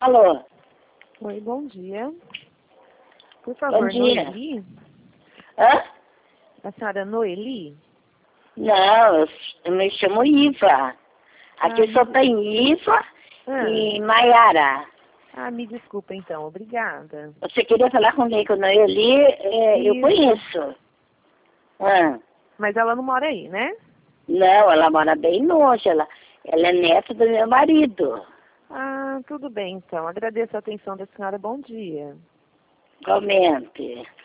Alô? Oi, bom dia. Por favor, Bom dia. Noeli? Hã? A senhora Noeli? Não, eu me chamo Iva. Aqui Ah, só tem Iva Ah, e Maiara. me desculpa então, obrigada. Você queria falar comigo, Noeli? Eu Isso. conheço. Mas ela não mora aí, né? Não, ela mora bem longe. Ela é neta do meu marido. Ah, tudo bem então. Agradeço a atenção da senhora. Bom dia. Igualmente.